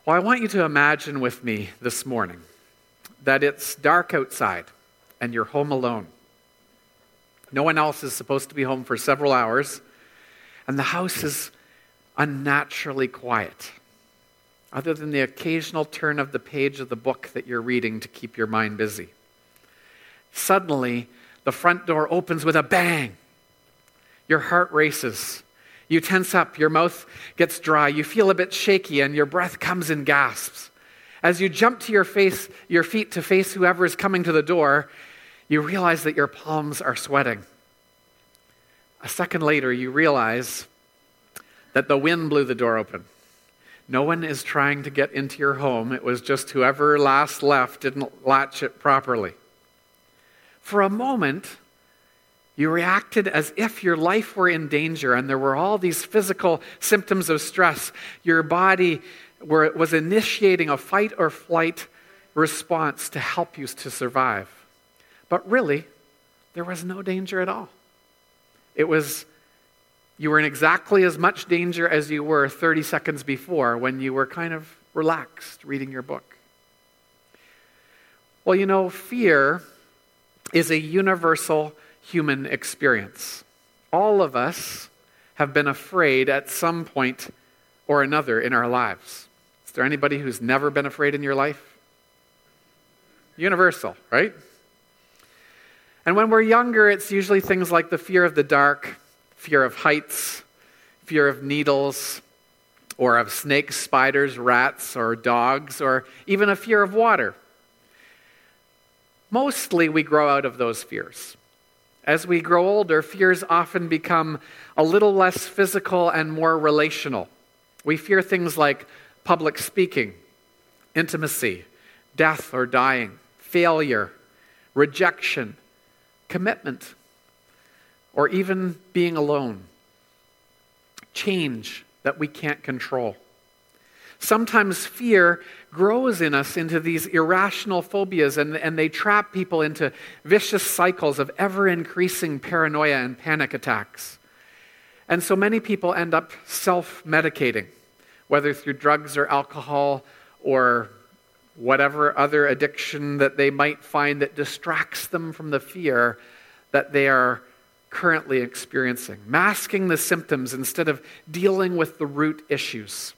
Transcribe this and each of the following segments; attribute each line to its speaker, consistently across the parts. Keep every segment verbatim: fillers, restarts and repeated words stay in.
Speaker 1: Well, I want you to imagine with me this morning that it's dark outside and you're home alone. No one else is supposed to be home for several hours, and the house is unnaturally quiet, other than the occasional turn of the page of the book that you're reading to keep your mind busy. Suddenly, the front door opens with a bang. Your heart races. You tense up, your mouth gets dry, you feel a bit shaky, and your breath comes in gasps. As you jump to your face, your feet to face whoever is coming to the door, you realize that your palms are sweating. A second later, you realize that the wind blew the door open. No one is trying to get into your home. It was just whoever last left didn't latch it properly. For a moment, you reacted as if your life were in danger and there were all these physical symptoms of stress. Your body were, was initiating a fight or flight response to help you to survive. But really, there was no danger at all. It was, you were in exactly as much danger as you were thirty seconds before when you were kind of relaxed reading your book. Well, you know, fear is a universal human experience. All of us have been afraid at some point or another in our lives. Is there anybody who's never been afraid in your life? Universal, right? And when we're younger, it's usually things like the fear of the dark, fear of heights, fear of needles, or of snakes, spiders, rats, or dogs, or even a fear of water. Mostly we grow out of those fears. As we grow older, fears often become a little less physical and more relational. We fear things like public speaking, intimacy, death or dying, failure, rejection, commitment, or even being alone. Change that we can't control. Sometimes fear grows in us into these irrational phobias, and, and they trap people into vicious cycles of ever-increasing paranoia and panic attacks. And so many people end up self-medicating, whether through drugs or alcohol or whatever other addiction that they might find that distracts them from the fear that they are currently experiencing, masking the symptoms instead of dealing with the root issues.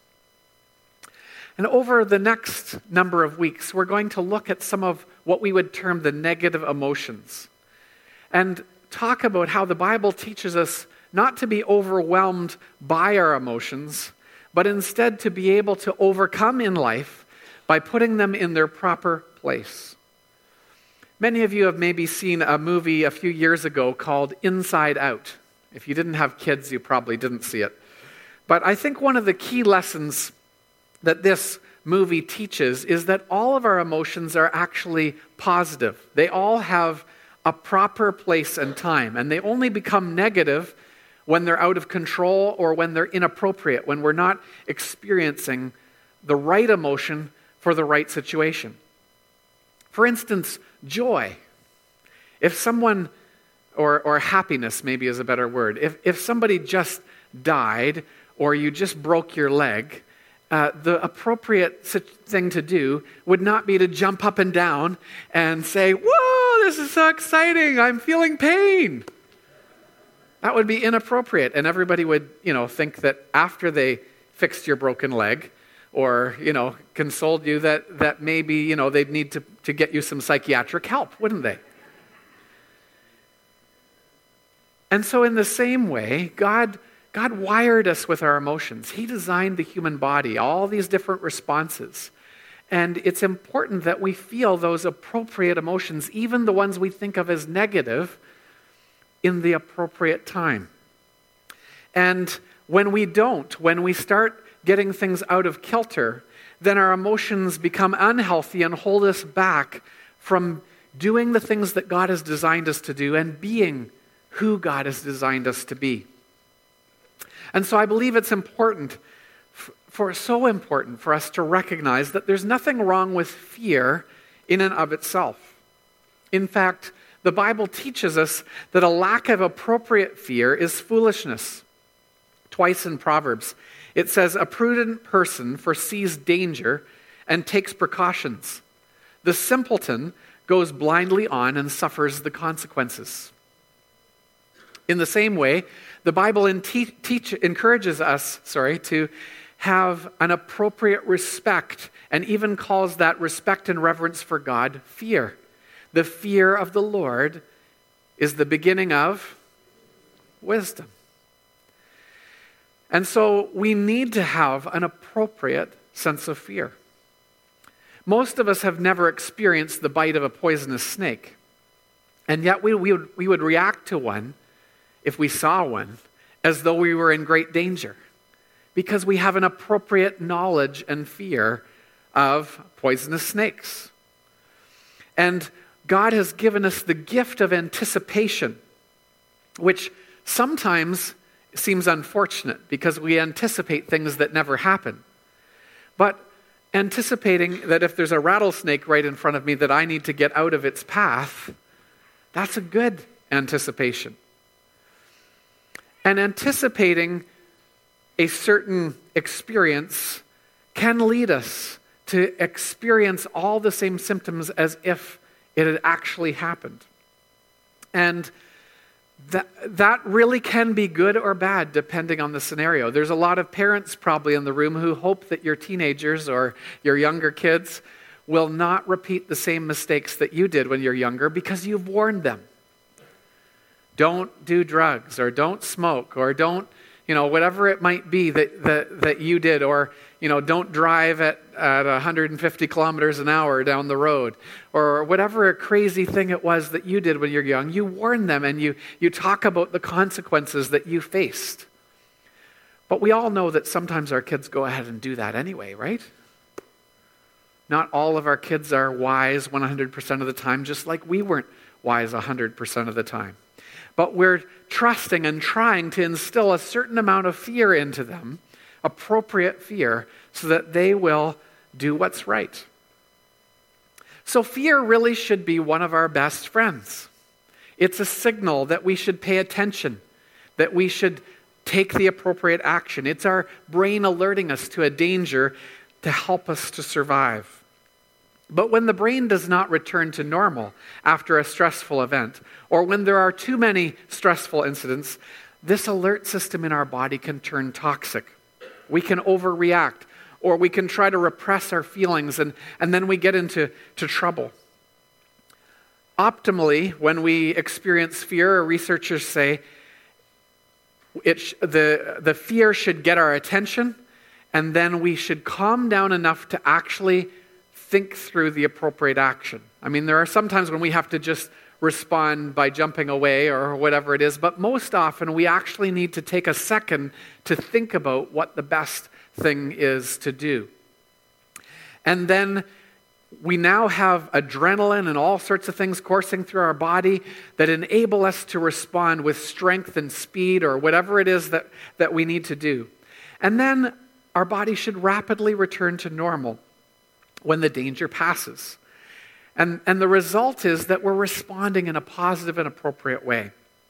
Speaker 1: And over the next number of weeks, we're going to look at some of what we would term the negative emotions and talk about how the Bible teaches us not to be overwhelmed by our emotions, but instead to be able to overcome in life by putting them in their proper place. Many of you have maybe seen a movie a few years ago called Inside Out. If you didn't have kids, you probably didn't see it. But I think one of the key lessons that this movie teaches is that all of our emotions are actually positive. They all have a proper place and time, and they only become negative when they're out of control or when they're inappropriate, when we're not experiencing the right emotion for the right situation. For instance, joy. If someone, or, or happiness maybe is a better word, if, if somebody just died or you just broke your leg, uh, the appropriate thing to do would not be to jump up and down and say, "Whoa, this is so exciting, I'm feeling pain." That would be inappropriate, and everybody would, you know, think that after they fixed your broken leg, or, you know, consoled you that, that maybe, you know, they'd need to, to get you some psychiatric help, wouldn't they? And so in the same way, God, God wired us with our emotions. He designed the human body, all these different responses. And it's important that we feel those appropriate emotions, even the ones we think of as negative, in the appropriate time. And when we don't, when we start getting things out of kilter, then our emotions become unhealthy and hold us back from doing the things that God has designed us to do and being who God has designed us to be. And so I believe it's important, for so important for us to recognize that there's nothing wrong with fear in and of itself. In fact, the Bible teaches us that a lack of appropriate fear is foolishness. Twice in Proverbs, It says, a prudent person foresees danger and takes precautions. The simpleton goes blindly on and suffers the consequences. In the same way, the Bible in te- teach, encourages us sorry, to have an appropriate respect, and even calls that respect and reverence for God fear. The fear of the Lord is the beginning of wisdom. And so we need to have an appropriate sense of fear. Most of us have never experienced the bite of a poisonous snake, and yet we, we, would, we would react to one if we saw one as though we were in great danger, because we have an appropriate knowledge and fear of poisonous snakes. And God has given us the gift of anticipation, which sometimes seems unfortunate because we anticipate things that never happen. But anticipating that if there's a rattlesnake right in front of me that I need to get out of its path, that's a good anticipation. And anticipating a certain experience can lead us to experience all the same symptoms as if it had actually happened. And that, that really can be good or bad depending on the scenario. There's a lot of parents probably in the room who hope that your teenagers or your younger kids will not repeat the same mistakes that you did when you're younger because you've warned them. Don't do drugs, or don't smoke, or don't, you know, whatever it might be that that, that you did, or, you know, don't drive at, at one hundred fifty kilometers an hour down the road, or whatever crazy thing it was that you did when you're young. You warn them, and you, you talk about the consequences that you faced. But we all know that sometimes our kids go ahead and do that anyway, right? Not all of our kids are wise one hundred percent of the time, just like we weren't wise one hundred percent of the time. But we're trusting and trying to instill a certain amount of fear into them, appropriate fear, so that they will do what's right. So fear really should be one of our best friends. It's a signal that we should pay attention, that we should take the appropriate action. It's our brain alerting us to a danger to help us to survive. But when the brain does not return to normal after a stressful event, or when there are too many stressful incidents, this alert system in our body can turn toxic. We can overreact, or we can try to repress our feelings, and, and then we get into to trouble. Optimally, when we experience fear, researchers say it sh- the, the fear should get our attention, and then we should calm down enough to actually think through the appropriate action. I mean, there are some times when we have to just respond by jumping away or whatever it is, but most often we actually need to take a second to think about what the best thing is to do. And then we now have adrenaline and all sorts of things coursing through our body that enable us to respond with strength and speed or whatever it is that, that we need to do. And then our body should rapidly return to normal when the danger passes. And, and the result is that we're responding in a positive and appropriate way.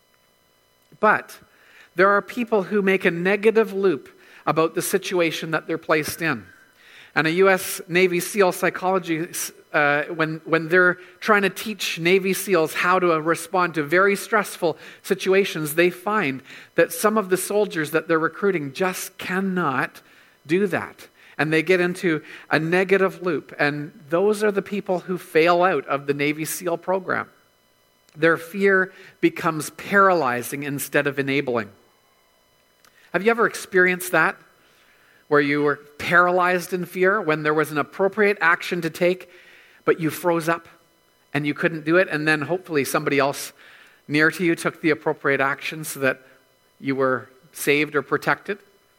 Speaker 1: But there are people who make a negative loop about the situation that they're placed in. And a U S Navy SEAL psychology, uh, when, when they're trying to teach Navy SEALs how to uh, respond to very stressful situations, they find that some of the soldiers that they're recruiting just cannot do that. And they get into a negative loop. And those are the people who fail out of the Navy SEAL program. Their fear becomes paralyzing instead of enabling. Have you ever experienced that? Where you were paralyzed in fear when there was an appropriate action to take, but you froze up and you couldn't do it, and then hopefully somebody else near to you took the appropriate action so that you were saved or protected?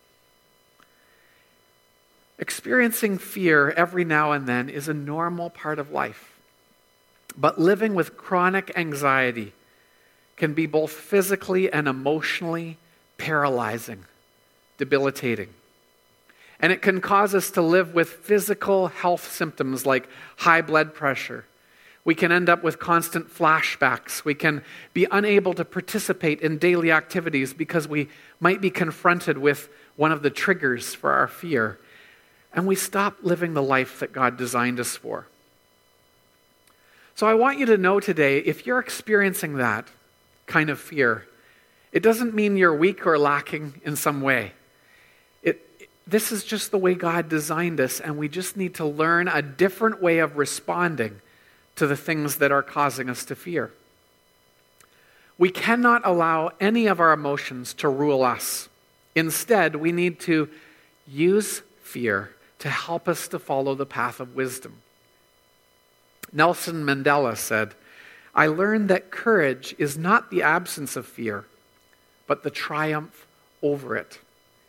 Speaker 1: Experiencing fear every now and then is a normal part of life. But living with chronic anxiety can be both physically and emotionally paralyzing, debilitating. And it can cause us to live with physical health symptoms like high blood pressure. We can end up with constant flashbacks. We can be unable to participate in daily activities because we might be confronted with one of the triggers for our fear, and we stop living the life that God designed us for. So I want you to know today, if you're experiencing that kind of fear, it doesn't mean you're weak or lacking in some way. It, this is just the way God designed us, and we just need to learn a different way of responding to the things that are causing us to fear. We cannot allow any of our emotions to rule us. Instead, we need to use fear to help us to follow the path of wisdom. Nelson Mandela said, "I learned that courage is not the absence of fear, but the triumph over it."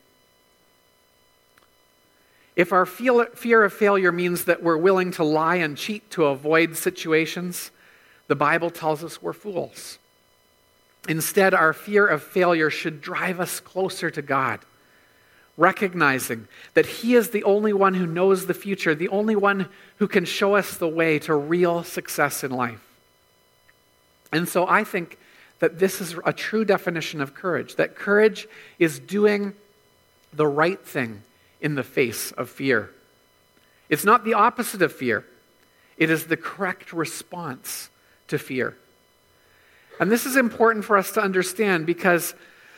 Speaker 1: If our fear of failure means that we're willing to lie and cheat to avoid situations, the Bible tells us we're fools. Instead, our fear of failure should drive us closer to God, recognizing that He is the only one who knows the future, the only one who can show us the way to real success in life. And so I think that this is a true definition of courage, that courage is doing the right thing in the face of fear. It's not the opposite of fear. It is the correct response to fear. And this is important for us to understand because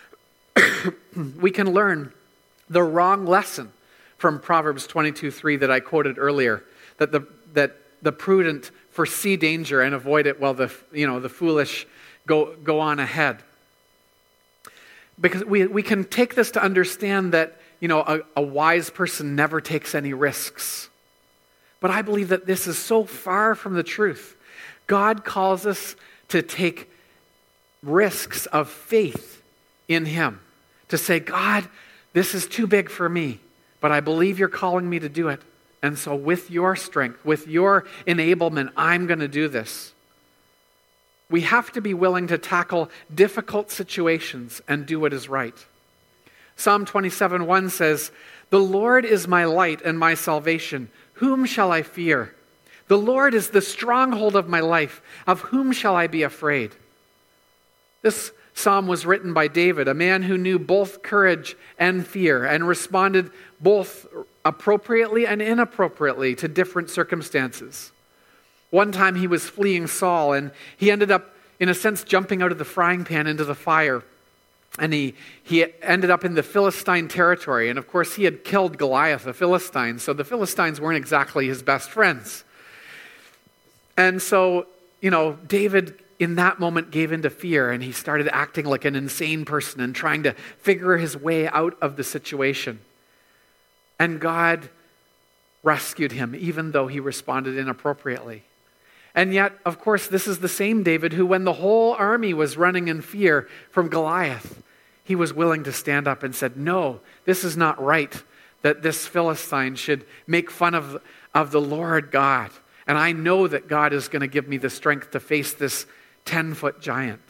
Speaker 1: we can learn the wrong lesson from Proverbs twenty-two three that I quoted earlier, that the that the prudent foresee danger and avoid it while the you know the foolish go go on ahead. Because we, we can take this to understand that you know a, a wise person never takes any risks. But I believe that this is so far from the truth. God calls us to take risks of faith in Him. To say, God, this is too big for me, but I believe you're calling me to do it. And so with your strength, with your enablement, I'm going to do this. We have to be willing to tackle difficult situations and do what is right. Psalm twenty-seven one says, "The Lord is my light and my salvation. Whom shall I fear? The Lord is the stronghold of my life. Of whom shall I be afraid?" This psalm was written by David, a man who knew both courage and fear and responded both appropriately and inappropriately to different circumstances. One time he was fleeing Saul, and he ended up, in a sense, jumping out of the frying pan into the fire. And he, he ended up in the Philistine territory. And of course, he had killed Goliath, the Philistine, so the Philistines weren't exactly his best friends. And so, you know, David in that moment gave into fear, and he started acting like an insane person and trying to figure his way out of the situation. And God rescued him, even though he responded inappropriately. And yet, of course, this is the same David who, when the whole army was running in fear from Goliath, he was willing to stand up and said, "No, this is not right that this Philistine should make fun of, of the Lord God. And I know that God is going to give me the strength to face this ten-foot giant."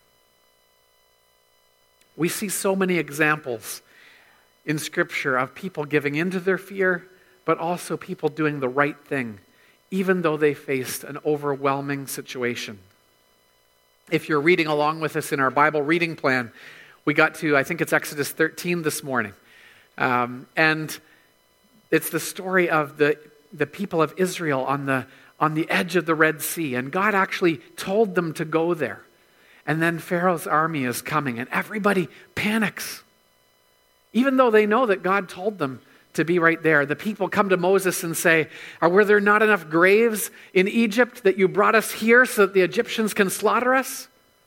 Speaker 1: We see so many examples in Scripture of people giving into their fear, but also people doing the right thing, even though they faced an overwhelming situation. If you're reading along with us in our Bible reading plan, we got to, I think it's Exodus thirteen this morning. Um, and it's the story of the, the people of Israel on the on the edge of the Red Sea. And God actually told them to go there. And then Pharaoh's army is coming, and everybody panics. Even though they know that God told them to be right there. The people come to Moses and say, "Are were there not enough graves in Egypt that you brought us here so that the Egyptians can slaughter us?"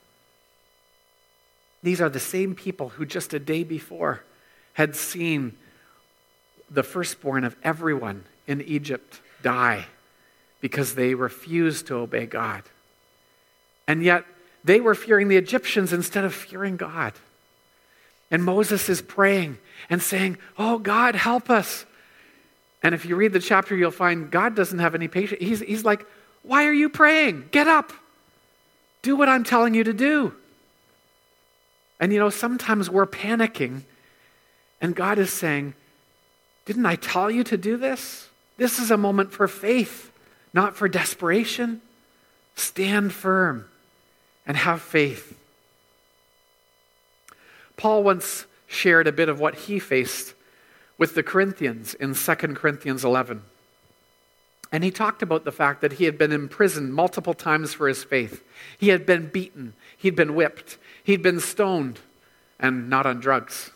Speaker 1: These are the same people who just a day before had seen the firstborn of everyone in Egypt die because they refused to obey God. And yet they were fearing the Egyptians instead of fearing God. And Moses is praying and saying, "Oh God, help us." And if you read the chapter, you'll find God doesn't have any patience. He's, he's like, "Why are you praying? Get up. Do what I'm telling you to do." And you know, sometimes we're panicking and God is saying, "Didn't I tell you to do this? This is a moment for faith, not for desperation. Stand firm and have faith." Paul once shared a bit of what he faced with the Corinthians in Second Corinthians eleven. And he talked about the fact that he had been imprisoned multiple times for his faith. He had been beaten. He'd been whipped. He'd been stoned, and not on drugs.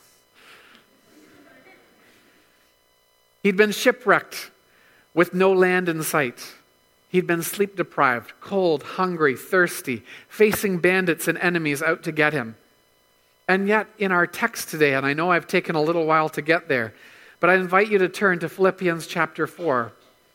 Speaker 1: He'd been shipwrecked with no land in sight. He'd been sleep deprived, cold, hungry, thirsty, facing bandits and enemies out to get him. And yet in our text today, and I know I've taken a little while to get there, but I invite you to turn to Philippians chapter four.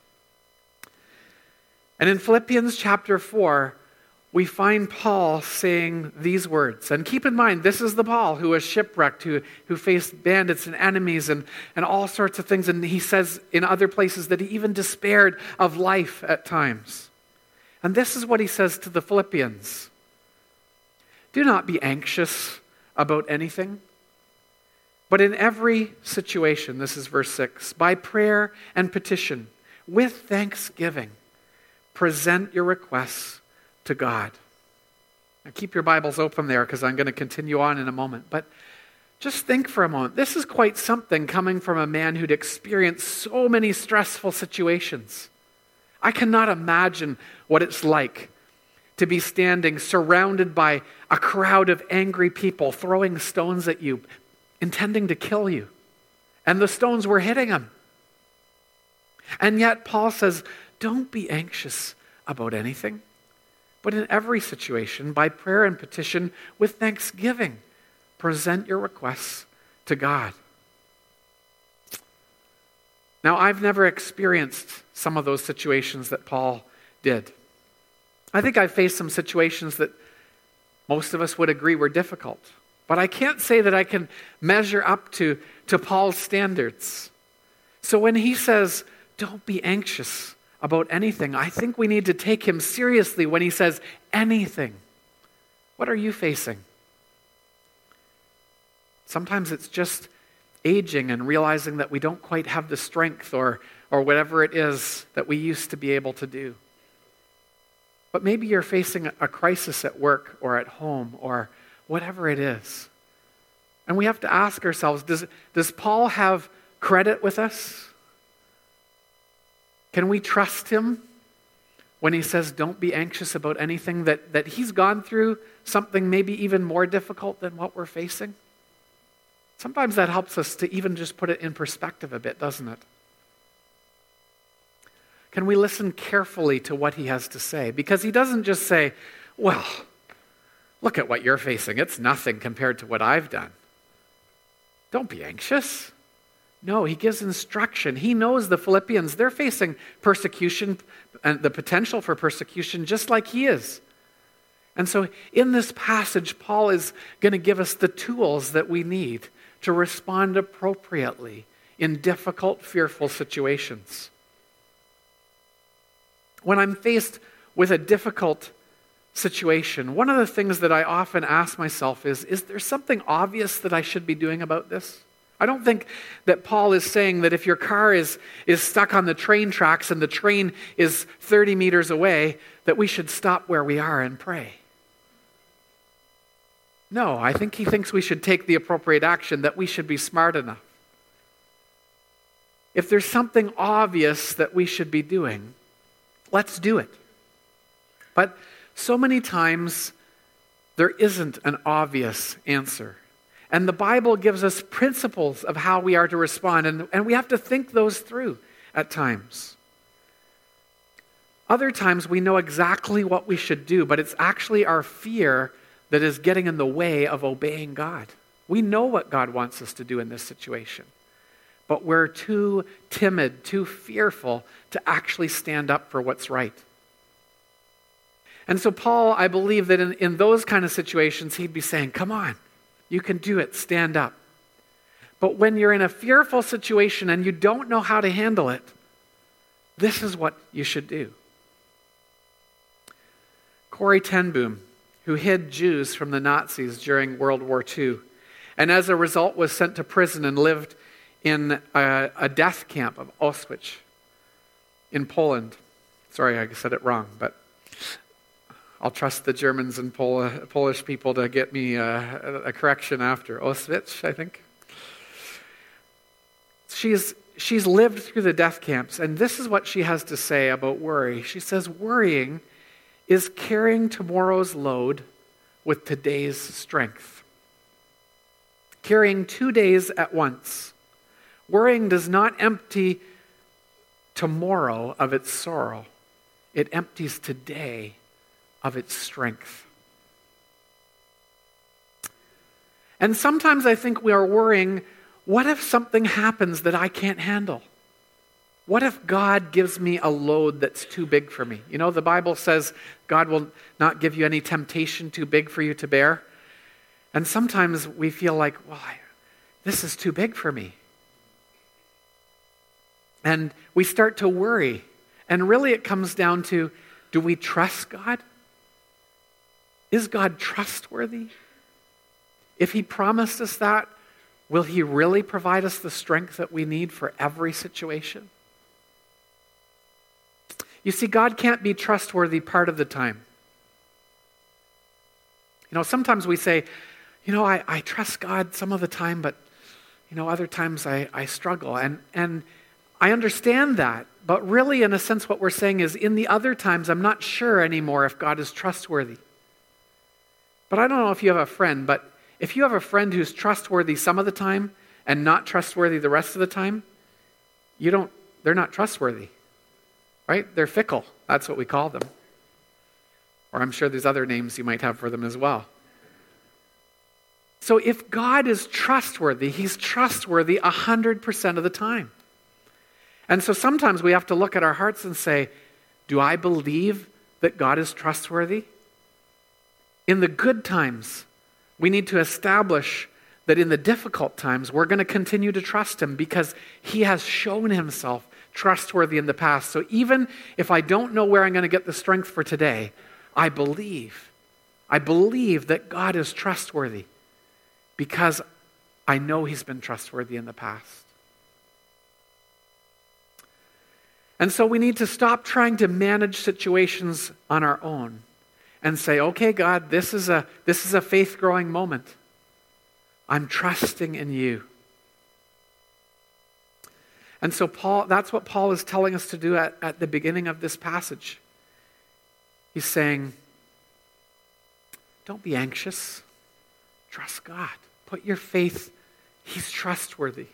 Speaker 1: And in Philippians chapter four, we find Paul saying these words. And keep in mind, this is the Paul who was shipwrecked, who, who faced bandits and enemies and, and all sorts of things. And he says in other places that he even despaired of life at times. And this is what he says to the Philippians. Do not be anxious about anything, but in every situation, this is verse six, by prayer and petition, with thanksgiving, present your requests to God. Now keep your Bibles open there because I'm going to continue on in a moment. But just think for a moment. This is quite something coming from a man who'd experienced so many stressful situations. I cannot imagine what it's like to be standing surrounded by a crowd of angry people throwing stones at you, intending to kill you. And the stones were hitting him. And yet Paul says, don't be anxious about anything, but in every situation, by prayer and petition, with thanksgiving, present your requests to God. Now, I've never experienced some of those situations that Paul did. I think I've faced some situations that most of us would agree were difficult. But I can't say that I can measure up to, to Paul's standards. So when he says, don't be anxious about anything, I think we need to take him seriously when he says anything. What are you facing? Sometimes it's just aging and realizing that we don't quite have the strength or, or whatever it is that we used to be able to do. But maybe you're facing a crisis at work or at home or whatever it is. And we have to ask ourselves, does, does Paul have credit with us? Can we trust him when he says, don't be anxious about anything, that, that he's gone through something maybe even more difficult than what we're facing? Sometimes that helps us to even just put it in perspective a bit, doesn't it? Can we listen carefully to what he has to say? Because he doesn't just say, well, look at what you're facing. It's nothing compared to what I've done. Don't be anxious. No, he gives instruction. He knows the Philippians, they're facing persecution and the potential for persecution just like he is. And so in this passage, Paul is going to give us the tools that we need to respond appropriately in difficult, fearful situations. When I'm faced with a difficult situation, one of the things that I often ask myself is, is there something obvious that I should be doing about this? I don't think that Paul is saying that if your car is, is stuck on the train tracks and the train is thirty meters away, that we should stop where we are and pray. No, I think he thinks we should take the appropriate action, that we should be smart enough. If there's something obvious that we should be doing, let's do it. But so many times, there isn't an obvious answer. And the Bible gives us principles of how we are to respond, and, and we have to think those through at times. Other times we know exactly what we should do, but it's actually our fear that is getting in the way of obeying God. We know what God wants us to do in this situation, but we're too timid, too fearful to actually stand up for what's right. And so Paul, I believe that in, in those kind of situations, he'd be saying, come on, you can do it, stand up. But when you're in a fearful situation and you don't know how to handle it, this is what you should do. Corrie ten Boom, who hid Jews from the Nazis during World War Two, and as a result was sent to prison and lived in a, a death camp of Auschwitz in Poland. Sorry, I said it wrong, but I'll trust the Germans and Pol- Polish people to get me a, a correction after. Auschwitz, I think. She's, she's lived through the death camps, and this is what she has to say about worry. She says, worrying is carrying tomorrow's load with today's strength. Carrying two days at once. Worrying does not empty tomorrow of its sorrow. It empties today of its strength. And sometimes I think we are worrying, what if something happens that I can't handle? What if God gives me a load that's too big for me? You know, the Bible says God will not give you any temptation too big for you to bear. And sometimes we feel like, well, I, this is too big for me. And we start to worry. And really it comes down to, do we trust God? Is God trustworthy? If he promised us that, will he really provide us the strength that we need for every situation? You see, God can't be trustworthy part of the time. You know, sometimes we say, you know, I, I trust God some of the time, but, you know, other times I, I struggle. And, and I understand that. But really, in a sense, what we're saying is, in the other times, I'm not sure anymore if God is trustworthy. But I don't know if you have a friend, but if you have a friend who's trustworthy some of the time and not trustworthy the rest of the time, you don't, they're not trustworthy. Right? They're fickle. That's what we call them. Or I'm sure there's other names you might have for them as well. So if God is trustworthy, he's trustworthy one hundred percent of the time. And so sometimes we have to look at our hearts and say, do I believe that God is trustworthy? In the good times, we need to establish that in the difficult times, we're going to continue to trust him because he has shown himself trustworthy in the past. So even if I don't know where I'm going to get the strength for today, I believe. I believe that God is trustworthy because I know he's been trustworthy in the past. And so we need to stop trying to manage situations on our own and say, okay, God, this is a, this is a faith-growing moment. I'm trusting in you. And so Paul, that's what Paul is telling us to do at, at the beginning of this passage. He's saying, don't be anxious. Trust God. Put your faith, he's trustworthy.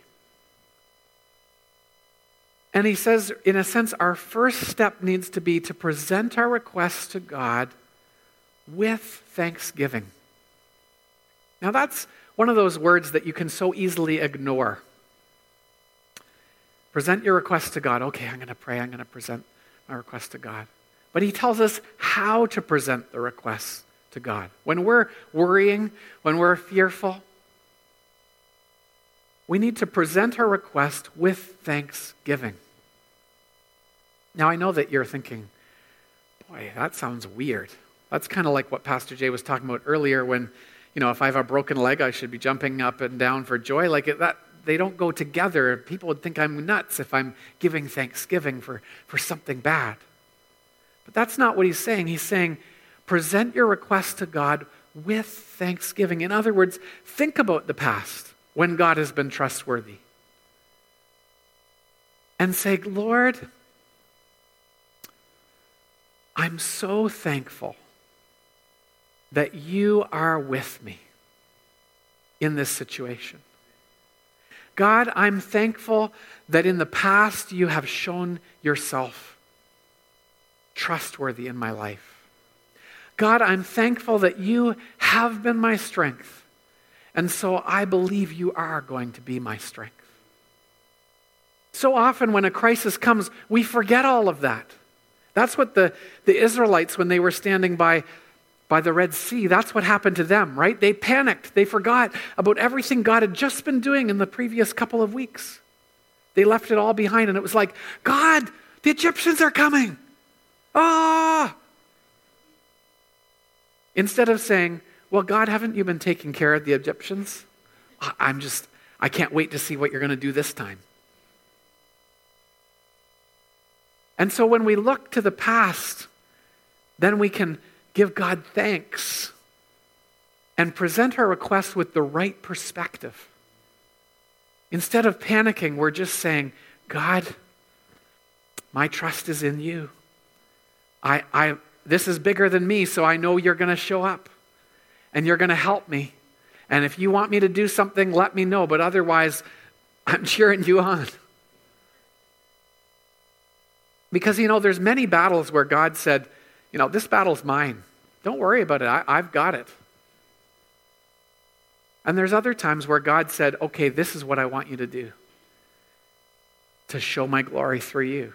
Speaker 1: And he says, in a sense, our first step needs to be to present our requests to God with thanksgiving. Now that's one of those words that you can so easily ignore. Present your request to God. Okay, I'm going to pray. I'm going to present my request to God. But he tells us how to present the requests to God. When we're worrying, when we're fearful, we need to present our request with thanksgiving. Now, I know that you're thinking, boy, that sounds weird. That's kind of like what Pastor Jay was talking about earlier when, you know, if I have a broken leg, I should be jumping up and down for joy. Like it, that, they don't go together. People would think I'm nuts if I'm giving thanksgiving for, for something bad. But that's not what he's saying. He's saying, present your request to God with thanksgiving. In other words, think about the past when God has been trustworthy. And say, Lord, I'm so thankful that you are with me in this situation. God, I'm thankful that in the past you have shown yourself trustworthy in my life. God, I'm thankful that you have been my strength. And so I believe you are going to be my strength. So often when a crisis comes, we forget all of that. That's what the, the Israelites, when they were standing by, by the Red Sea, that's what happened to them, right? They panicked. They forgot about everything God had just been doing in the previous couple of weeks. They left it all behind, and it was like, God, the Egyptians are coming. Ah! Instead of saying, well, God, haven't you been taking care of the Egyptians? I'm just, I can't wait to see what you're going to do this time. And so when we look to the past, then we can give God thanks and present our request with the right perspective. Instead of panicking, we're just saying, God, my trust is in you. I, I, this is bigger than me, so I know you're going to show up and you're going to help me. And if you want me to do something, let me know. But otherwise, I'm cheering you on. Because, you know, there's many battles where God said, you know, this battle's mine. Don't worry about it. I, I've got it. And there's other times where God said, okay, this is what I want you to do to show my glory through you.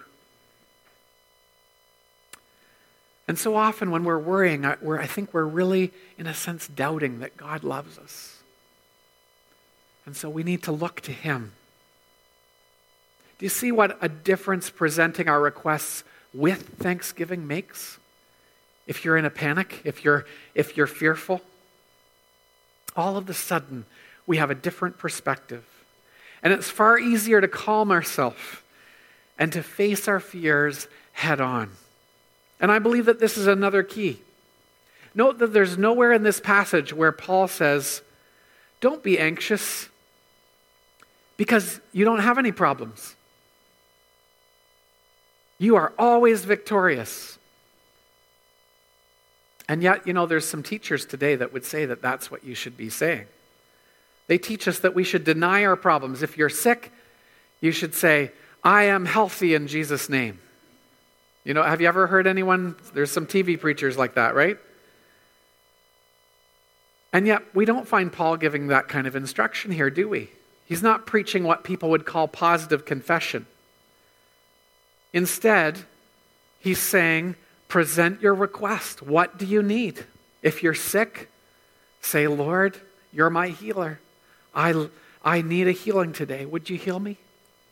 Speaker 1: And so often when we're worrying, we're, I think we're really, in a sense, doubting that God loves us. And so we need to look to him. Do you see what a difference presenting our requests with thanksgiving makes? If you're in a panic, if you're, if you're fearful, all of a sudden we have a different perspective. And it's far easier to calm ourselves and to face our fears head on. And I believe that this is another key. Note that there's nowhere in this passage where Paul says, don't be anxious because you don't have any problems. You are always victorious. And yet, you know, there's some teachers today that would say that that's what you should be saying. They teach us that we should deny our problems. If you're sick, you should say, I am healthy in Jesus' name. You know, have you ever heard anyone, there's some T V preachers like that, right? And yet, we don't find Paul giving that kind of instruction here, do we? He's not preaching what people would call positive confession. Instead, he's saying, present your request. What do you need? If you're sick, say, Lord, you're my healer. I, I need a healing today. Would you heal me?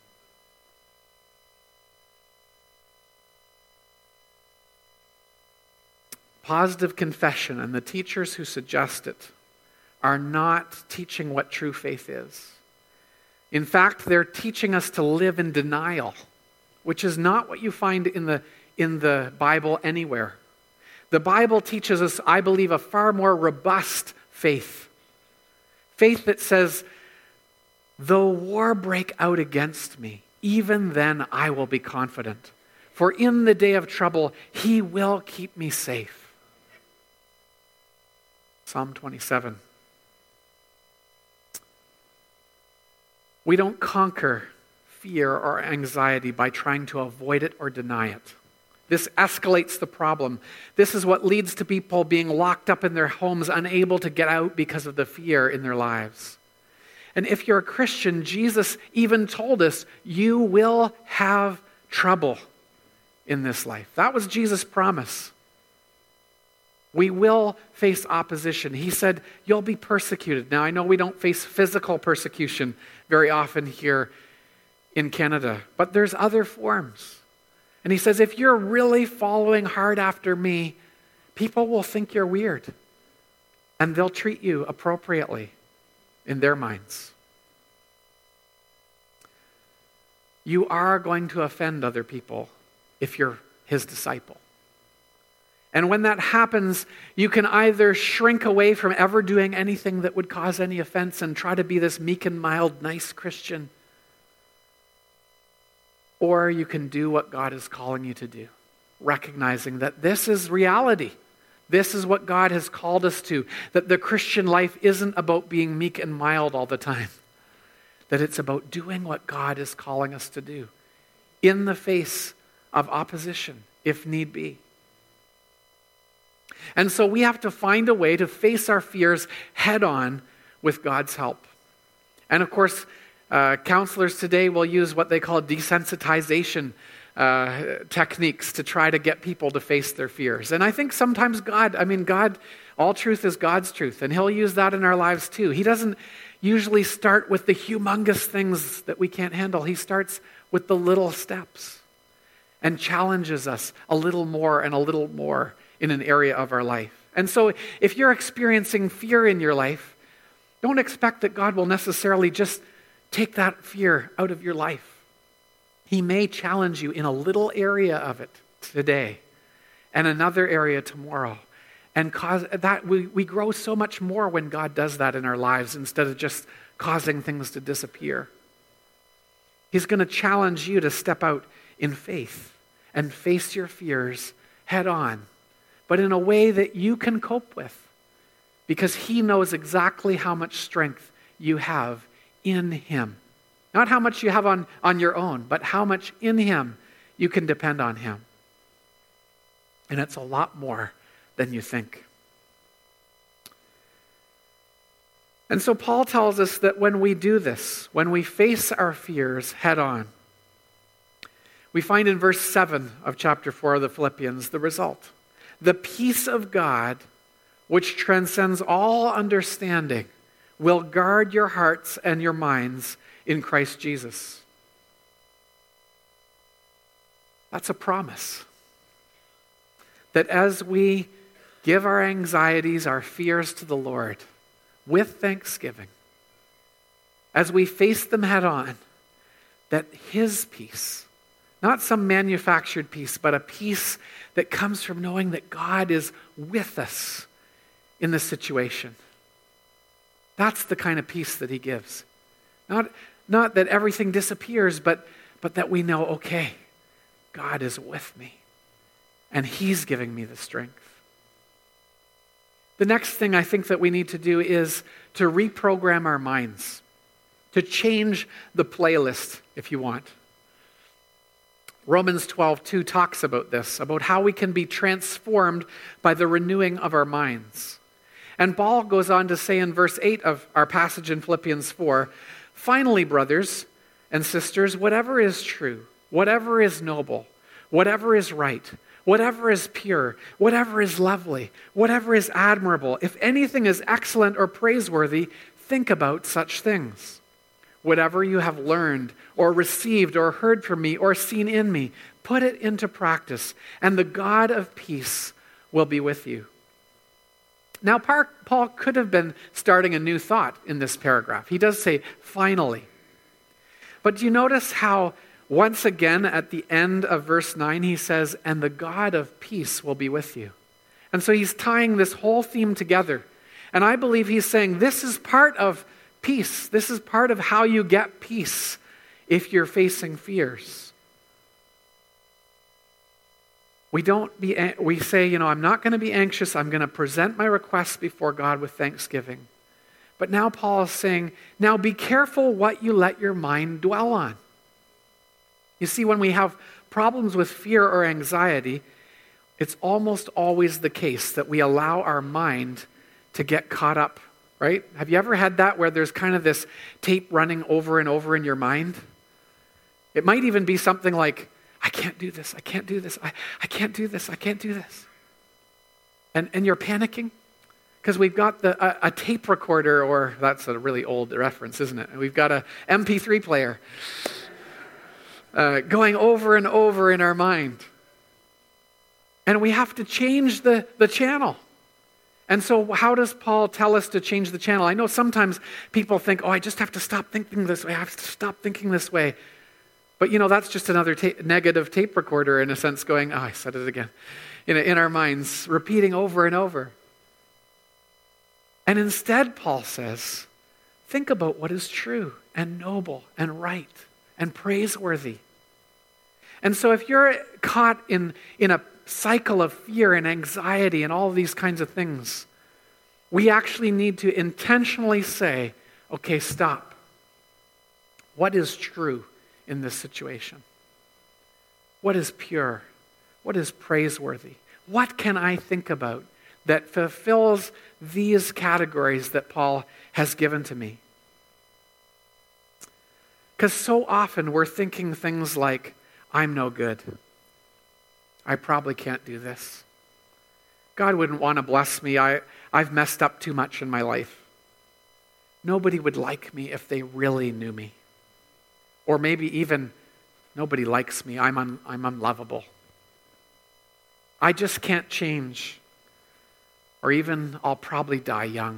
Speaker 1: Positive confession and the teachers who suggest it are not teaching what true faith is. In fact, they're teaching us to live in denial, which is not what you find in the, in the Bible anywhere. The Bible teaches us, I believe, a far more robust faith. Faith that says, though war break out against me, even then I will be confident. For in the day of trouble, he will keep me safe. Psalm twenty-seven. We don't conquer fear or anxiety by trying to avoid it or deny it. This escalates the problem. This is what leads to people being locked up in their homes, unable to get out because of the fear in their lives. And if you're a Christian, Jesus even told us, you will have trouble in this life. That was Jesus' promise. We will face opposition. He said, you'll be persecuted. Now, I know we don't face physical persecution very often here in Canada, but there's other forms. And he says, if you're really following hard after me, people will think you're weird. And they'll treat you appropriately in their minds. You are going to offend other people if you're his disciple. And when that happens, you can either shrink away from ever doing anything that would cause any offense and try to be this meek and mild, nice Christian. Or you can do what God is calling you to do, recognizing that this is reality. This is what God has called us to, that the Christian life isn't about being meek and mild all the time, that it's about doing what God is calling us to do in the face of opposition, if need be. And so we have to find a way to face our fears head on with God's help. And of course, uh, counselors today will use what they call desensitization uh, techniques to try to get people to face their fears. And I think sometimes God, I mean, God, all truth is God's truth, and he'll use that in our lives too. He doesn't usually start with the humongous things that we can't handle. He starts with the little steps and challenges us a little more and a little more in an area of our life. And so if you're experiencing fear in your life, don't expect that God will necessarily just take that fear out of your life. He may challenge you in a little area of it today and another area tomorrow. And cause that we, we grow so much more when God does that in our lives instead of just causing things to disappear. He's going to challenge you to step out in faith and face your fears head on, but in a way that you can cope with, because he knows exactly how much strength you have in him. Not how much you have on, on your own, but how much in him you can depend on him. And it's a lot more than you think. And so Paul tells us that when we do this, when we face our fears head on, we find in verse seven of chapter four of the Philippians the result. The peace of God, which transcends all understanding, will guard your hearts and your minds in Christ Jesus. That's a promise. That as we give our anxieties, our fears to the Lord with thanksgiving, as we face them head on, that his peace, not some manufactured peace, but a peace that comes from knowing that God is with us in the situation. That's the kind of peace that he gives. Not, not that everything disappears, but, but that we know, okay, God is with me, and he's giving me the strength. The next thing I think that we need to do is to reprogram our minds, to change the playlist, if you want. Romans twelve two talks about this, about how we can be transformed by the renewing of our minds. And Paul goes on to say in verse eight of our passage in Philippians four, finally, brothers and sisters, whatever is true, whatever is noble, whatever is right, whatever is pure, whatever is lovely, whatever is admirable, if anything is excellent or praiseworthy, think about such things. Whatever you have learned or received or heard from me or seen in me, put it into practice, and the God of peace will be with you. Now, Paul could have been starting a new thought in this paragraph. He does say, finally. But do you notice how once again at the end of verse nine he says, and the God of peace will be with you. And so he's tying this whole theme together. And I believe he's saying this is part of peace. This is part of how you get peace if you're facing fears. We don't be, we say, you know, I'm not going to be anxious. I'm going to present my requests before God with thanksgiving. But now Paul is saying, now be careful what you let your mind dwell on. You see, when we have problems with fear or anxiety, it's almost always the case that we allow our mind to get caught up, right? Have you ever had that where there's kind of this tape running over and over in your mind? It might even be something like, I can't do this, I can't do this, I, I can't do this, I can't do this. And, and you're panicking because we've got the, a, a tape recorder, or that's a really old reference, isn't it? We've got a M P three player uh, going over and over in our mind. And we have to change the, the channel. And so how does Paul tell us to change the channel? I know sometimes people think, oh, I just have to stop thinking this way. I have to stop thinking this way. But, you know, that's just another ta- negative tape recorder in a sense going, oh, I said it again, in, in our minds, repeating over and over. And instead, Paul says, think about what is true and noble and right and praiseworthy. And so if you're caught in, in a cycle of fear and anxiety and all of these kinds of things, we actually need to intentionally say, okay, stop. What is true in this situation? What is pure? What is praiseworthy? What can I think about that fulfills these categories that Paul has given to me? Because so often we're thinking things like, I'm no good. I probably can't do this. God wouldn't want to bless me. I, I've messed up too much in my life. Nobody would like me if they really knew me. Or maybe even, nobody likes me. I'm, un, I'm unlovable. I just can't change. Or even, I'll probably die young.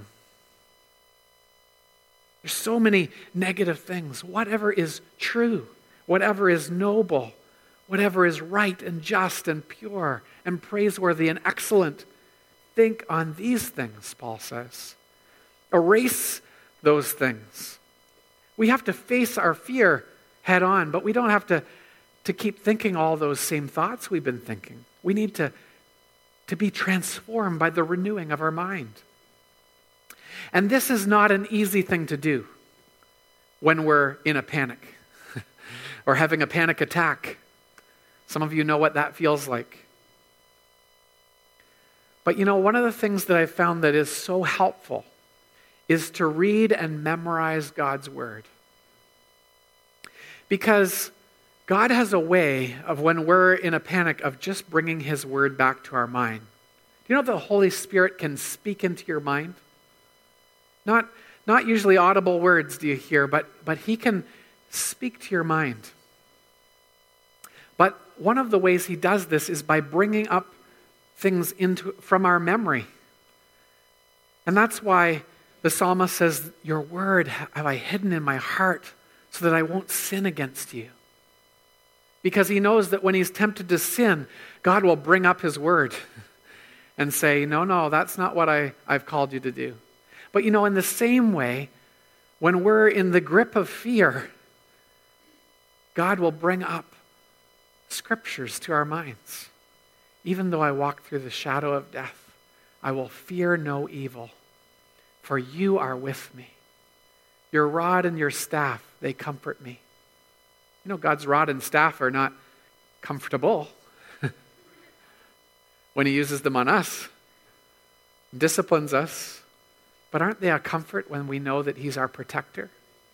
Speaker 1: There's so many negative things. Whatever is true, whatever is noble, whatever is right and just and pure and praiseworthy and excellent, think on these things, Paul says. Erase those things. We have to face our fear head on, but we don't have to, to keep thinking all those same thoughts we've been thinking. We need to, to be transformed by the renewing of our mind. And this is not an easy thing to do when we're in a panic or having a panic attack. Some of you know what that feels like. But you know, one of the things that I've found that is so helpful is to read and memorize God's word. Because God has a way of, when we're in a panic, of just bringing his word back to our mind. Do you know the Holy Spirit can speak into your mind? Not, not usually audible words do you hear, but, but he can speak to your mind. But one of the ways he does this is by bringing up things into from our memory. And that's why the psalmist says, your word have I hidden in my heart so that I won't sin against you. Because he knows that when he's tempted to sin, God will bring up his word and say, no, no, that's not what I, I've called you to do. But you know, in the same way, when we're in the grip of fear, God will bring up scriptures to our minds. Even though I walk through the shadow of death, I will fear no evil, for you are with me. Your rod and your staff, they comfort me. You know, God's rod and staff are not comfortable when he uses them on us, disciplines us. But aren't they a comfort when we know that he's our protector?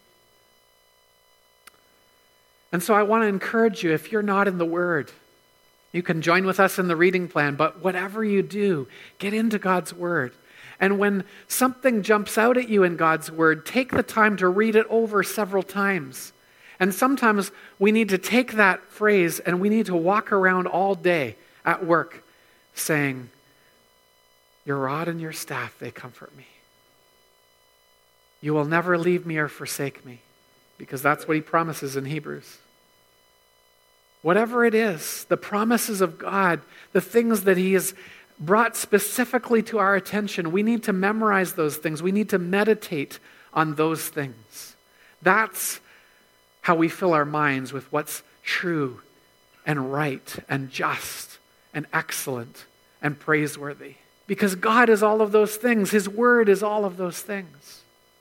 Speaker 1: And so I want to encourage you, if you're not in the Word, you can join with us in the reading plan, but whatever you do, get into God's Word. And when something jumps out at you in God's Word, take the time to read it over several times. And sometimes we need to take that phrase and we need to walk around all day at work saying, your rod and your staff, they comfort me. You will never leave me or forsake me, because that's what he promises in Hebrews. Whatever it is, the promises of God, the things that he has brought specifically to our attention, we need to memorize those things. We need to meditate on those things. That's how we fill our minds with what's true and right and just and excellent and praiseworthy. Because God is all of those things. His word is all of those things.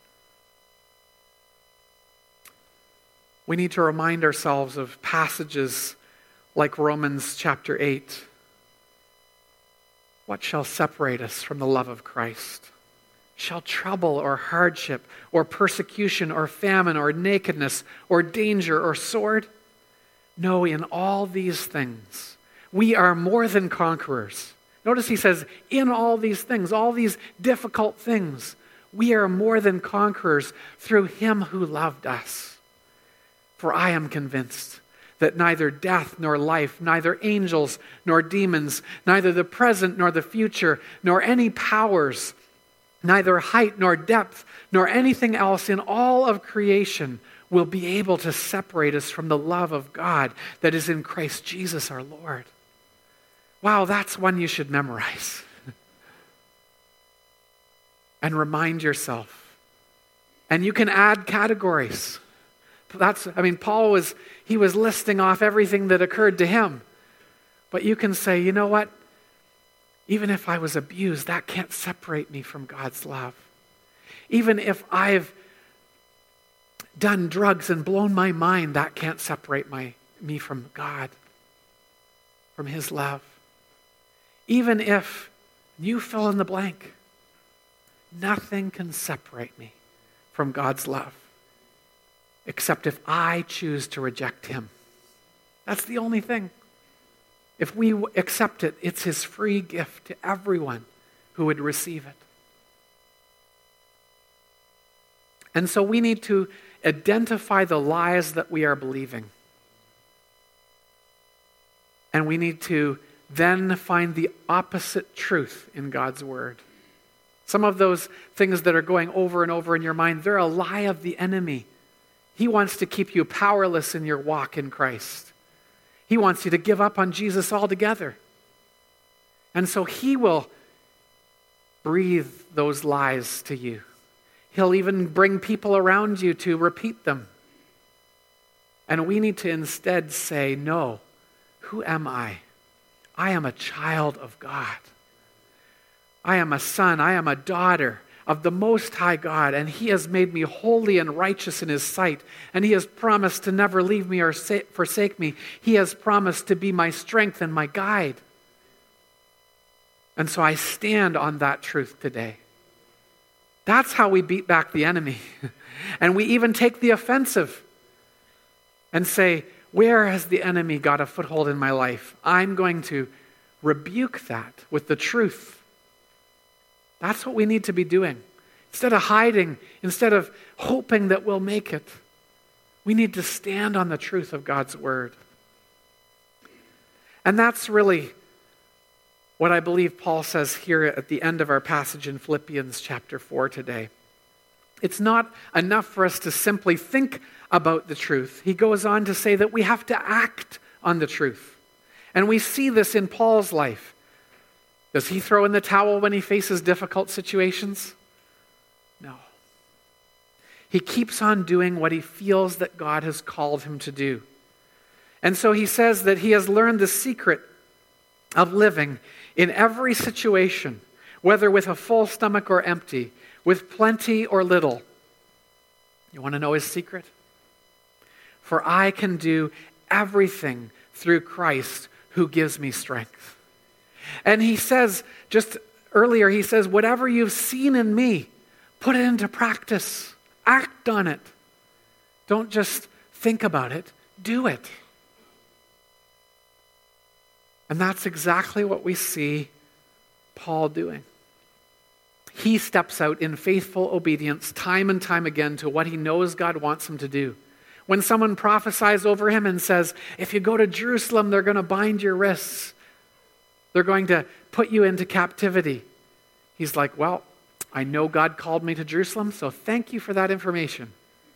Speaker 1: We need to remind ourselves of passages like Romans chapter eight. What shall separate us from the love of Christ? Shall trouble or hardship or persecution or famine or nakedness or danger or sword? No, in all these things, we are more than conquerors. Notice he says, in all these things, all these difficult things, we are more than conquerors through him who loved us. For I am convinced that neither death nor life, neither angels nor demons, neither the present nor the future, nor any powers, neither height nor depth, nor anything else in all of creation will be able to separate us from the love of God that is in Christ Jesus our Lord. Wow, that's one you should memorize. And remind yourself. And you can add categories. That's, I mean, Paul was, he was listing off everything that occurred to him. But you can say, you know what? Even if I was abused, that can't separate me from God's love. Even if I've done drugs and blown my mind, that can't separate my, me from God, from his love. Even if you fill in the blank, nothing can separate me from God's love. Except if I choose to reject him. That's the only thing. If we accept it, it's his free gift to everyone who would receive it. And so we need to identify the lies that we are believing. And we need to then find the opposite truth in God's word. Some of those things that are going over and over in your mind, they're a lie of the enemy. He wants to keep you powerless in your walk in Christ. He wants you to give up on Jesus altogether. And so he will breathe those lies to you. He'll even bring people around you to repeat them. And we need to instead say, no, who am I? I am a child of God. I am a son, I am a daughter of the Most High God, and He has made me holy and righteous in His sight, and He has promised to never leave me or forsake me. He has promised to be my strength and my guide. And so I stand on that truth today. That's how we beat back the enemy. And we even take the offensive and say, where has the enemy got a foothold in my life? I'm going to rebuke that with the truth. That's what we need to be doing. Instead of hiding, instead of hoping that we'll make it, we need to stand on the truth of God's word. And that's really what I believe Paul says here at the end of our passage in Philippians chapter four today. It's not enough for us to simply think about the truth. He goes on to say that we have to act on the truth. And we see this in Paul's life. Does he throw in the towel when he faces difficult situations? No. He keeps on doing what he feels that God has called him to do. And so he says that he has learned the secret of living in every situation, whether with a full stomach or empty, with plenty or little. You want to know his secret? For I can do everything through Christ who gives me strength. And he says, just earlier, he says, whatever you've seen in me, put it into practice. Act on it. Don't just think about it, do it. And that's exactly what we see Paul doing. He steps out in faithful obedience time and time again to what he knows God wants him to do. When someone prophesies over him and says, if you go to Jerusalem, they're going to bind your wrists. They're going to put you into captivity. He's like, well, I know God called me to Jerusalem, so thank you for that information.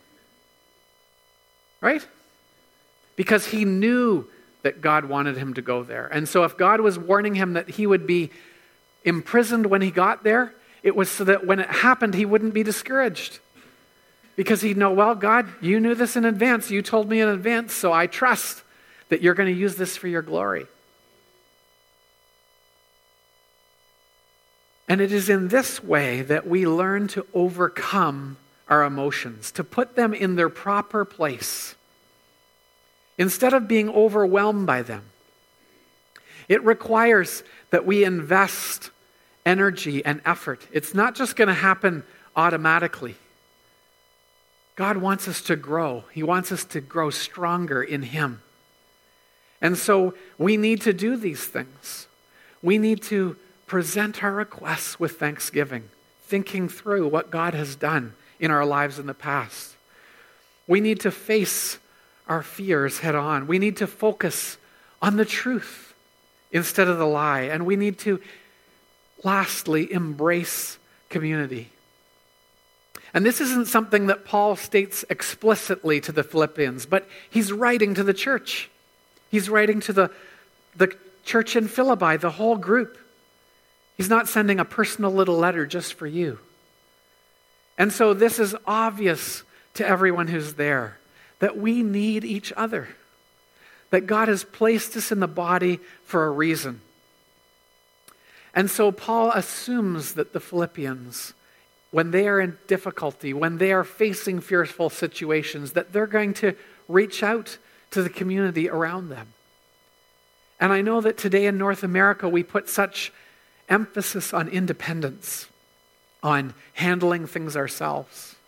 Speaker 1: Right? Because he knew that God wanted him to go there. And so if God was warning him that he would be imprisoned when he got there, it was so that when it happened, he wouldn't be discouraged. Because he'd know, well, God, you knew this in advance. You told me in advance, so I trust that you're going to use this for your glory. And it is in this way that we learn to overcome our emotions, to put them in their proper place, instead of being overwhelmed by them. It requires that we invest energy and effort. It's not just going to happen automatically. God wants us to grow. He wants us to grow stronger in Him. And so we need to do these things. We need to present our requests with thanksgiving, thinking through what God has done in our lives in the past. We need to face our fears head on. We need to focus on the truth instead of the lie. And we need to, lastly, embrace community. And this isn't something that Paul states explicitly to the Philippians, but he's writing to the church. He's writing to the, the church in Philippi, the whole group. He's not sending a personal little letter just for you. And so this is obvious to everyone who's there, that we need each other, that God has placed us in the body for a reason. And so Paul assumes that the Philippians, when they are in difficulty, when they are facing fearful situations, that they're going to reach out to the community around them. And I know that today in North America, we put such emphasis on independence, on handling things ourselves.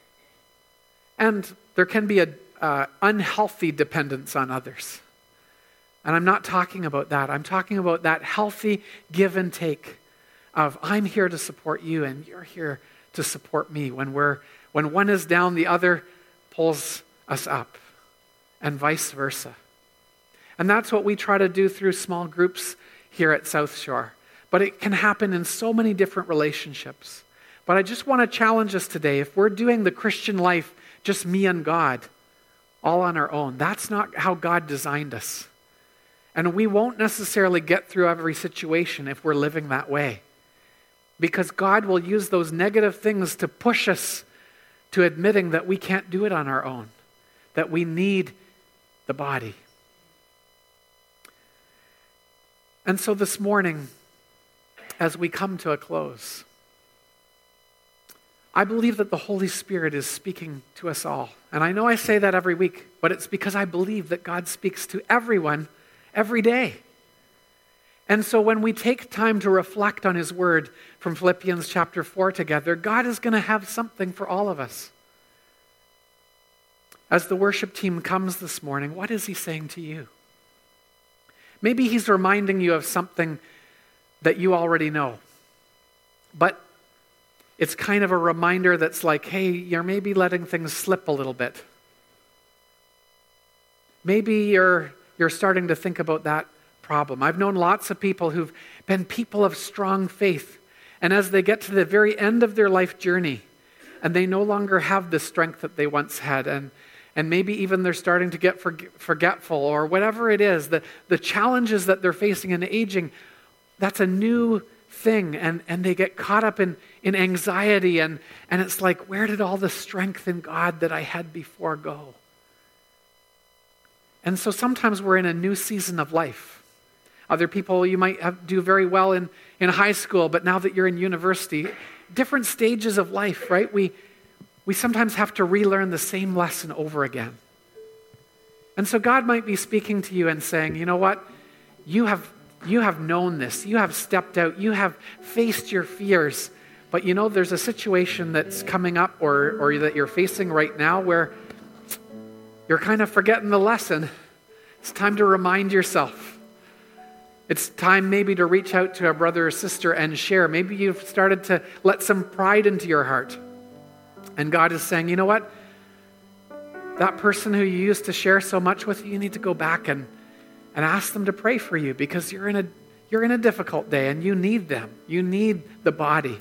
Speaker 1: And there can be an uh, unhealthy dependence on others. And I'm not talking about that. I'm talking about that healthy give and take of I'm here to support you and you're here to support me. When we're when one is down, the other pulls us up, and vice versa. And that's what we try to do through small groups here at South Shore. But it can happen in so many different relationships. But I just want to challenge us today. If we're doing the Christian life just me and God, all on our own, that's not how God designed us. And we won't necessarily get through every situation if we're living that way. Because God will use those negative things to push us to admitting that we can't do it on our own, that we need the body. And so this morning, as we come to a close, I believe that the Holy Spirit is speaking to us all. And I know I say that every week, but it's because I believe that God speaks to everyone every day. And so when we take time to reflect on his word from Philippians chapter four together, God is going to have something for all of us. As the worship team comes this morning, what is he saying to you? Maybe he's reminding you of something that you already know. But it's kind of a reminder that's like, hey, you're maybe letting things slip a little bit. Maybe you're you're starting to think about that problem. I've known lots of people who've been people of strong faith, and as they get to the very end of their life journey, and they no longer have the strength that they once had, and and maybe even they're starting to get forgetful or whatever it is, the, the challenges that they're facing in aging, that's a new thing, and, and they get caught up in, in anxiety, and, and it's like, where did all the strength in God that I had before go? And so sometimes we're in a new season of life. Other people, you might have, do very well in, in high school, but now that you're in university, different stages of life, right? We we sometimes have to relearn the same lesson over again. And so God might be speaking to you and saying, you know what? You have you have known this. You have stepped out. You have faced your fears. But you know, there's a situation that's coming up or, or that you're facing right now where you're kind of forgetting the lesson. It's time to remind yourself. It's time maybe to reach out to a brother or sister and share. Maybe you've started to let some pride into your heart. And God is saying, you know what? That person who you used to share so much with, you need to go back and, and ask them to pray for you because you're in a you're in a difficult day and you need them. You need the body.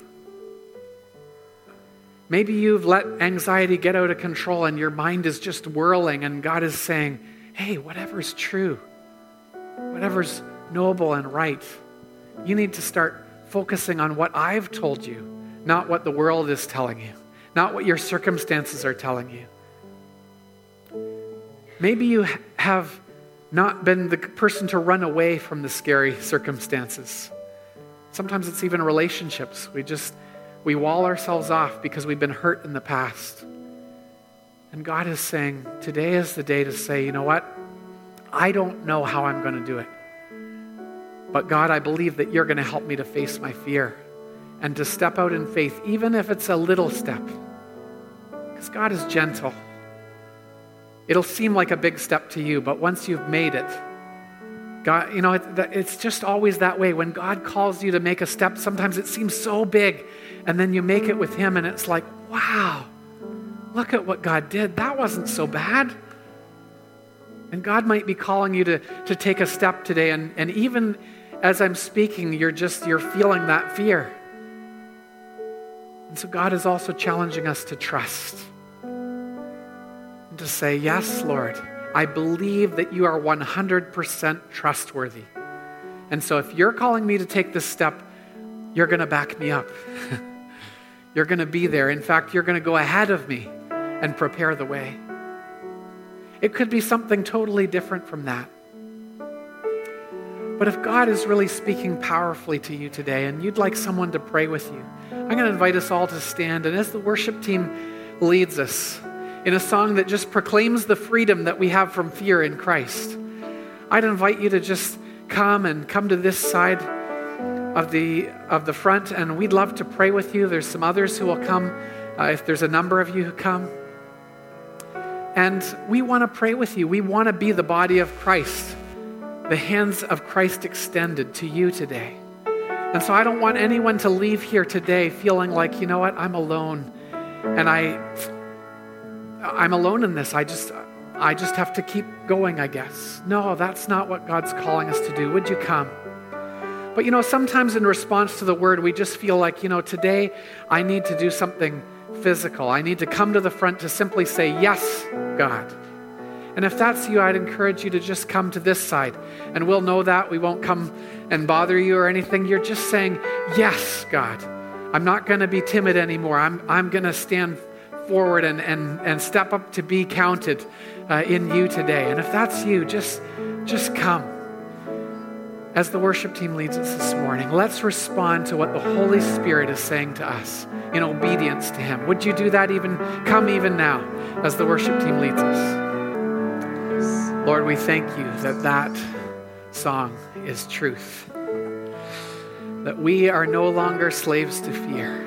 Speaker 1: Maybe you've let anxiety get out of control and your mind is just whirling, and God is saying, hey, whatever's true, whatever's noble and right, you need to start focusing on what I've told you, not what the world is telling you, not what your circumstances are telling you. Maybe you have not been the person to run away from the scary circumstances. Sometimes it's even relationships. We just, we wall ourselves off because we've been hurt in the past. And God is saying, today is the day to say, you know what? I don't know how I'm going to do it. But God, I believe that you're going to help me to face my fear and to step out in faith, even if it's a little step. Because God is gentle. It'll seem like a big step to you, but once you've made it, God, you know, it, it's just always that way. When God calls you to make a step, sometimes it seems so big, and then you make it with him, and it's like, wow, look at what God did. That wasn't so bad. And God might be calling you to, to take a step today, and, and even as I'm speaking, you're just, you're feeling that fear. And so God is also challenging us to trust. To say, yes, Lord, I believe that you are one hundred percent trustworthy. And so if you're calling me to take this step, you're going to back me up. You're going to be there. In fact, you're going to go ahead of me and prepare the way. It could be something totally different from that. But if God is really speaking powerfully to you today and you'd like someone to pray with you, I'm going to invite us all to stand. And as the worship team leads us, in a song that just proclaims the freedom that we have from fear in Christ, I'd invite you to just come and come to this side of the of the front, and we'd love to pray with you. There's some others who will come, uh, if there's a number of you who come. And we want to pray with you. We want to be the body of Christ, the hands of Christ extended to you today. And so I don't want anyone to leave here today feeling like, you know what, I'm alone, and I... I'm alone in this. I just I just have to keep going, I guess. No, that's not what God's calling us to do. Would you come? But you know, sometimes in response to the word, we just feel like, you know, today I need to do something physical. I need to come to the front to simply say, yes, God. And if that's you, I'd encourage you to just come to this side. And we'll know that. We won't come and bother you or anything. You're just saying, yes, God. I'm not going to be timid anymore. I'm, I'm going to stand forward and, and, and step up to be counted uh, in you today. And if that's you, just, just come. As the worship team leads us this morning, let's respond to what the Holy Spirit is saying to us in obedience to him. Would you do that even, come even now as the worship team leads us? Lord, we thank you that that song is truth. That we are no longer slaves to fear.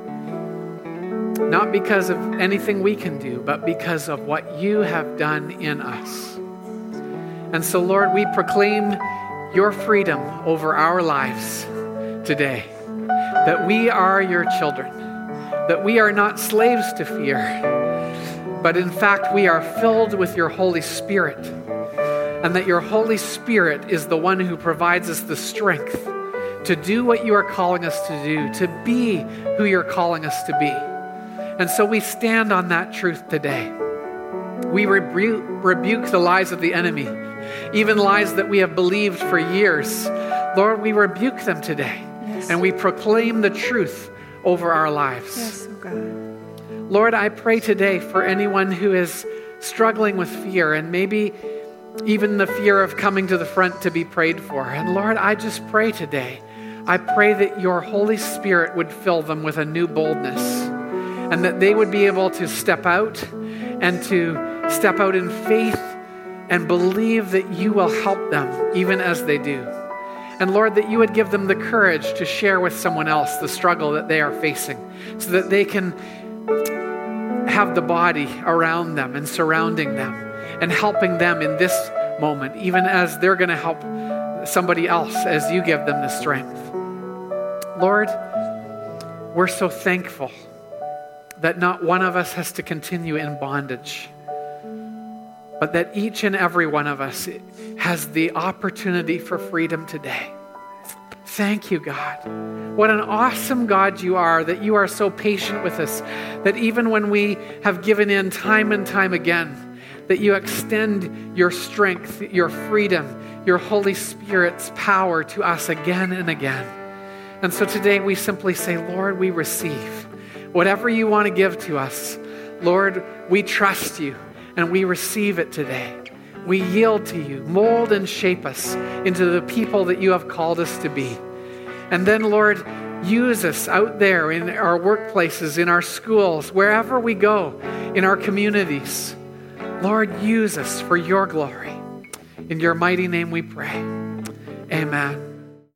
Speaker 1: Not because of anything we can do, but because of what you have done in us. And so, Lord, we proclaim your freedom over our lives today. That we are your children. That we are not slaves to fear, but in fact, we are filled with your Holy Spirit. And that your Holy Spirit is the one who provides us the strength to do what you are calling us to do, to be who you're calling us to be. And so we stand on that truth today. We rebu- rebuke the lies of the enemy, even lies that we have believed for years. Lord, we rebuke them today. Yes. And we proclaim the truth over our lives.
Speaker 2: Yes, oh God.
Speaker 1: Lord, I pray today for anyone who is struggling with fear and maybe even the fear of coming to the front to be prayed for. And Lord, I just pray today, I pray that your Holy Spirit would fill them with a new boldness and that they would be able to step out and to step out in faith and believe that you will help them even as they do. And Lord, that you would give them the courage to share with someone else the struggle that they are facing so that they can have the body around them and surrounding them and helping them in this moment, even as they're going to help somebody else as you give them the strength. Lord, we're so thankful that not one of us has to continue in bondage, but that each and every one of us has the opportunity for freedom today. Thank you, God. What an awesome God you are, that you are so patient with us, that even when we have given in time and time again, that you extend your strength, your freedom, your Holy Spirit's power to us again and again. And so today we simply say, Lord, we receive. Whatever you want to give to us, Lord, we trust you and we receive it today. We yield to you. Mold and shape us into the people that you have called us to be. And then, Lord, use us out there in our workplaces, in our schools, wherever we go, in our communities. Lord, use us for your glory. In your mighty name we pray. Amen.